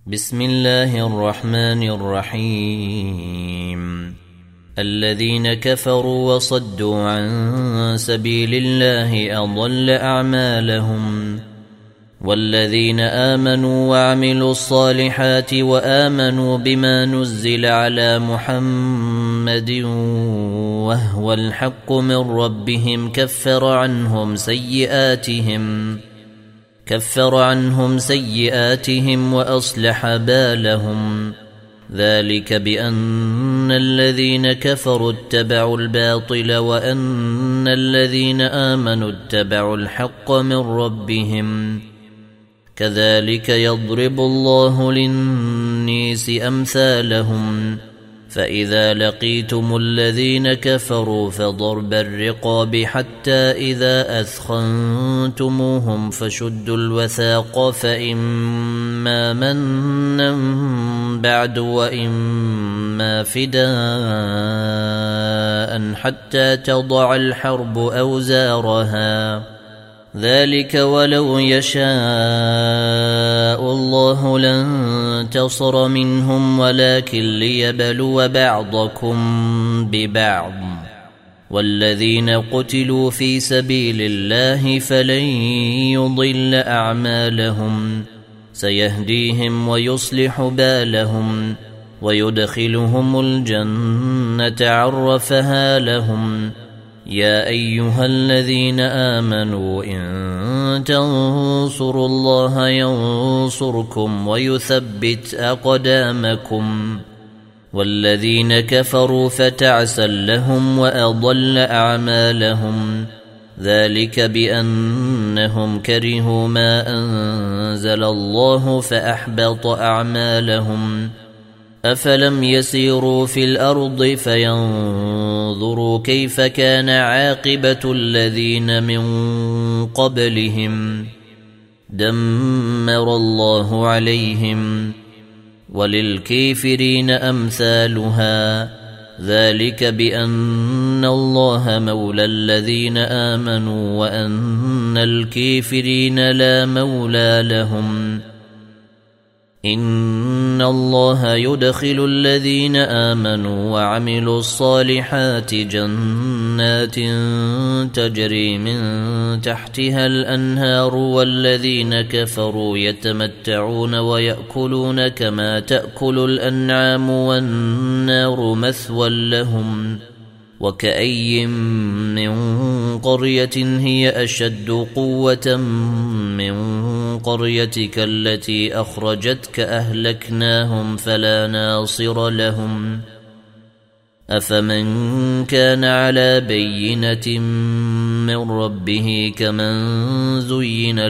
بسم الله الرحمن الرحيم. الذين كفروا وصدوا عن سبيل الله أضل أعمالهم، والذين آمنوا وعملوا الصالحات وآمنوا بما نزل على محمد وهو الحق من ربهم كفر عنهم سيئاتهم وأصلح بالهم. ذلك بأن الذين كفروا اتبعوا الباطل وأن الذين آمنوا اتبعوا الحق من ربهم. كذلك يضرب الله للناس أمثالهم. فإذا لقيتم الذين كفروا فضرب الرقاب حتى إذا أثخنتموهم فشدوا الوثاق، فإما منا بعد وإما فداء حتى تضع الحرب أوزارها. ذلك ولو يشاء الله لانتصر منهم ولكن ليبلو بعضكم ببعض. والذين قتلوا في سبيل الله فلن يضل أعمالهم، سيهديهم ويصلح بالهم ويدخلهم الجنة عرفها لهم. يا أيها الذين آمنوا إن تنصروا الله ينصركم ويثبت أقدامكم. والذين كفروا فتعسا لهم وأضل أعمالهم. ذلك بأنهم كرهوا ما أنزل الله فأحبط أعمالهم. أفلم يسيروا في الأرض فينظروا كيف كان عاقبة الذين من قبلهم. دمر الله عليهم وللكافرين أمثالها. ذلك بأن الله مولى الذين آمنوا وأن الكافرين لا مولى لهم. إن الله يدخل الذين آمنوا وعملوا الصالحات جنات تجري من تحتها الأنهار، والذين كفروا يتمتعون ويأكلون كما تأكل الأنعام والنار مثوى لهم. وكأي من قرية هي أشد قوة من قريتك التي أخرجتك أهلكناهم فلا ناصر لهم. أفمن كان على بينة من ربه كمن زين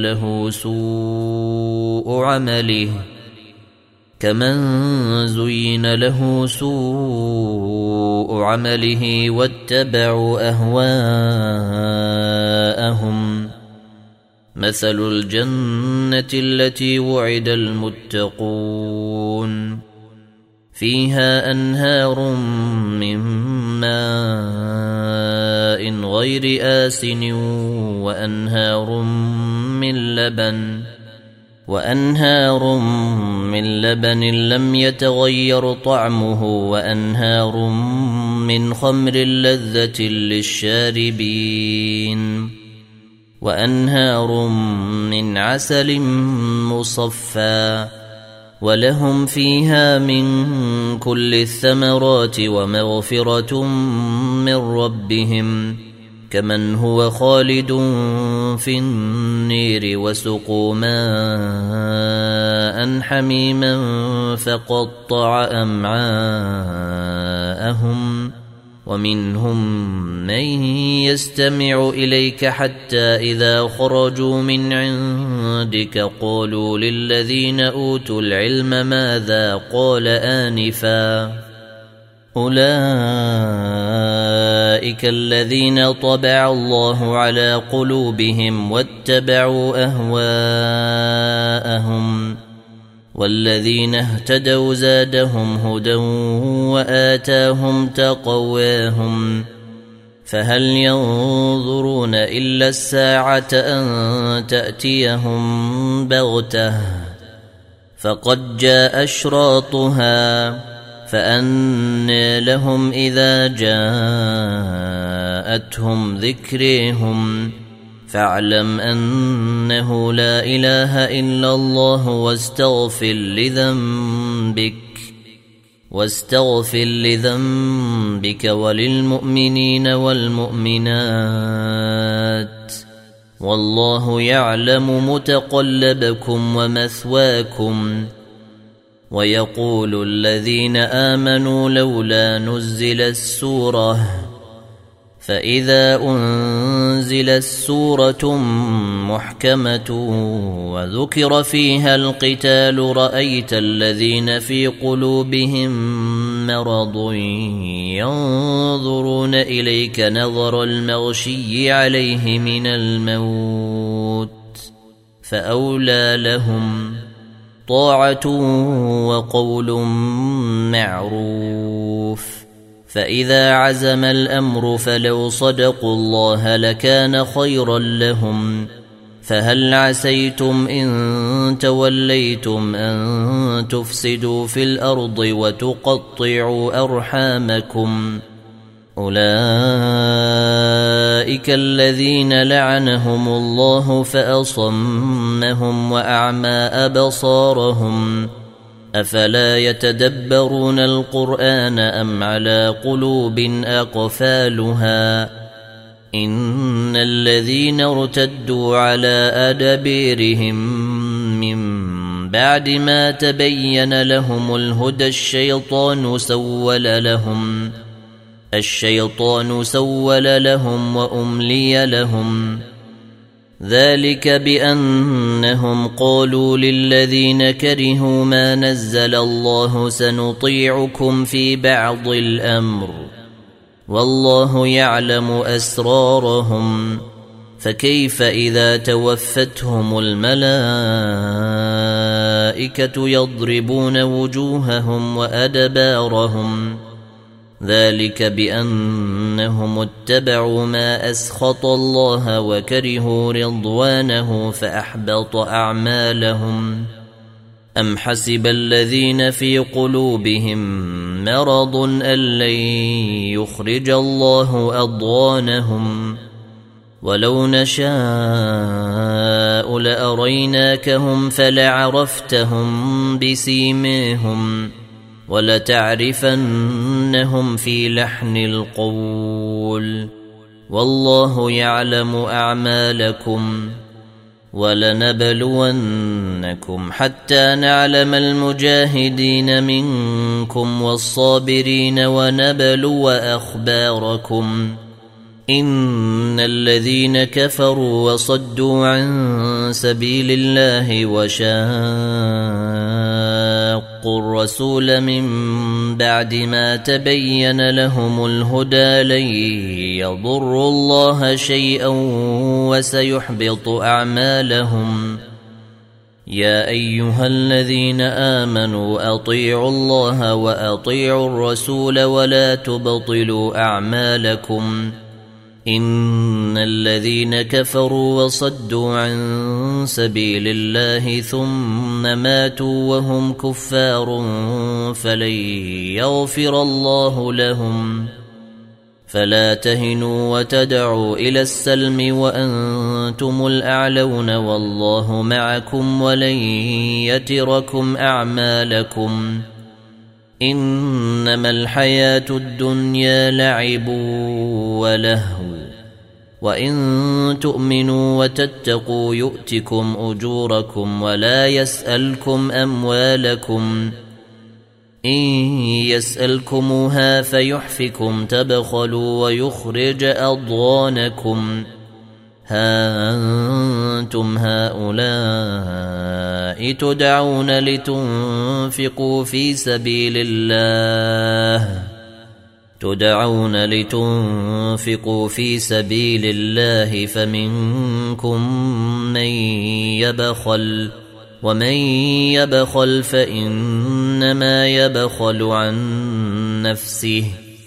له سوء عمله واتبعوا أهواءهم. مثل الجنة التي وعد المتقون فيها أنهار من ماء غير آسن وأنهار من لبن لم يتغير طعمه وأنهار من خمر لذة للشاربين وأنهار من عسل مصفى. ولهم فيها من كل الثمرات ومغفرة من ربهم كمن هو خالد في النير وسقوا ماء حميما فقطع أمعاءهم. ومنهم من يستمع إليك حتى إذا خرجوا من عندك قالوا للذين أوتوا العلم ماذا قال آنفا. أولئك الذين طبع الله على قلوبهم واتبعوا أهواءهم. والذين اهتدوا زادهم هدى وآتاهم تقواهم. فهل ينظرون إلا الساعة أن تأتيهم بغتة فقد جاء أشراطها فأنى لهم إذا جاءتهم ذكرهم فاعلم أنه لا إله إلا الله واستغفر لذنبك وللمؤمنين والمؤمنات والله يعلم متقلبكم ومثواكم. ويقول الذين آمنوا لولا نزلت سورة فإذا أنزلت سورة محكمة وذكر فيها القتال رأيت الذين في قلوبهم مرض ينظرون إليك نظر المغشي عليه من الموت فأولى لهم طاعة وقول معروف. فإذا عزم الأمر فلو صدقوا الله لكان خيرا لهم. فهل عسيتم إن توليتم أن تفسدوا في الأرض وتقطعوا أرحامكم أولئك الذين لعنهم الله فأصمهم وأعمى أبصارهم أفلا يتدبرون القرآن أم على قلوب أقفالها إن الذين ارتدوا على أدبيرهم من بعد ما تبين لهم الهدى الشيطان سول لهم وأملي لهم ذلك بأنهم قالوا للذين كرهوا ما نزل الله سنطيعكم في بعض الأمر والله يعلم أسرارهم فكيف إذا توفتهم الملائكة يضربون وجوههم وأدبارهم ذلك بأنهم اتبعوا ما أسخط الله وكرهوا رضوانه فأحبط أعمالهم. أم حسب الذين في قلوبهم مرض أن لن يخرج الله أضغانهم ولو نشاء لأريناكهم فلعرفتهم بسيماهم ولتعرفنهم في لحن القول والله يعلم أعمالكم. ولنبلونكم حتى نعلم المجاهدين منكم والصابرين ونبلو أخباركم. إن الذين كفروا وصدوا عن سبيل الله وشاقوا الرسول من بعد ما تبين لهم الهدى لن يضروا الله شيئا وسيحبط أعمالهم. يا أيها الذين آمنوا أطيعوا الله وأطيعوا الرسول ولا تبطلوا أعمالكم. إن الذين كفروا وصدوا عن سبيل الله ثم ماتوا وهم كفار فلن يغفر الله لهم. فلا تهنوا وتدعوا إلى السلم وأنتم الأعلون والله معكم ولن يتركم أعمالكم. إنما الحياة الدنيا لعب ولهو وإن تؤمنوا وتتقوا يؤتكم أجوركم ولا يسألكم أموالكم. إن يسألكموها فيحفكم تبخلوا ويخرج أضغانكم. ها أنتم هؤلاء تدعون لتنفقوا في سبيل الله فمنكم من يبخل ومن يبخل فإنما يبخل عن نفسه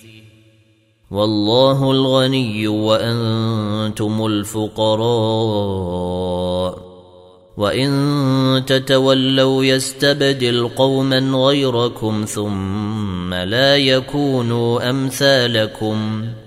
والله الغني وأنتم الفقراء وإن تتولوا يستبدل قوما غيركم ثم لا يكونوا أمثالكم